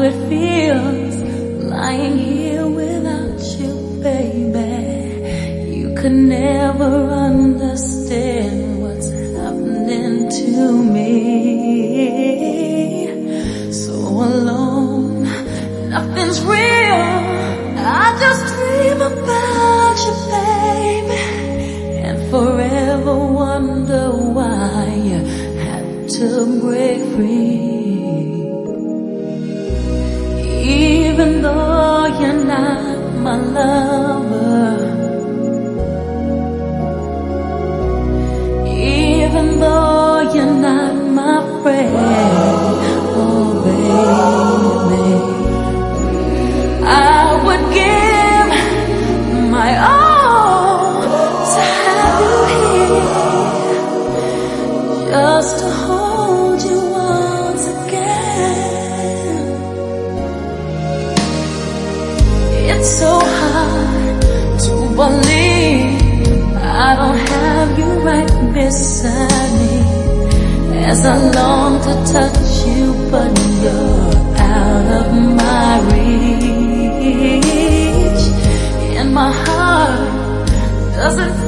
it feels lying here without you, baby. You could never understand what's happening to me. So alone, nothing's real. I just dream about you, baby, and forever wonder why you had to break free. Even though you're not my lover, even though you're not my friend, oh baby, I would give my all to have you here, just to hold you once again. It's so hard to believe I don't have you right beside me, as I long to touch you, but you're out of my reach. And my heart doesn't